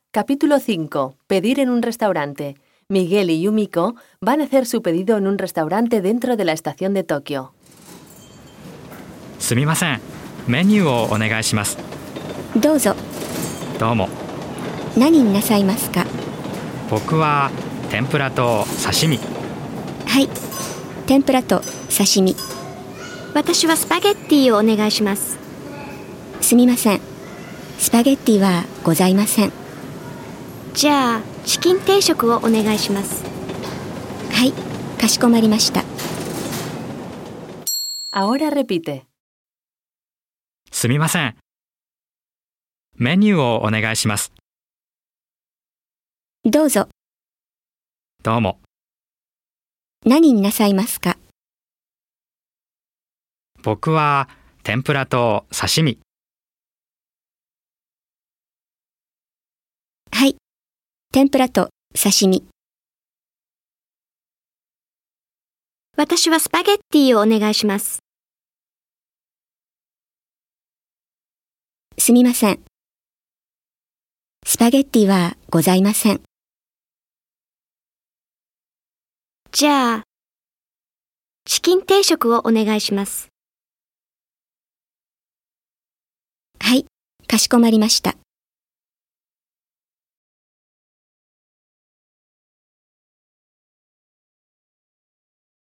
Capítulo 5. Pedir en un restaurante. Miguel y Yumiko van a hacer su pedido en un restaurante dentro de la estación de Tokio. すみません、メニューをお願いします。 どうぞ。 どうも。 何になさいますか？ 僕は天ぷらと刺身。 はい、天ぷらと刺身。 私はスパゲッティをお願いします。 すみません、スパゲッティはございません。 じゃあチキン定食をお願いします。 はい、かしこまりました。 Ahora repite. すみません。メニューをお願いします。 どうぞ。 どうも。 何になさいますか？ 僕は天ぷらと刺身。 はい、天ぷらと刺身。 私はスパゲッティをお願いします。 すみません。スパゲッティはございません。 じゃあチキン定食をお願いします。 はい、かしこまりました。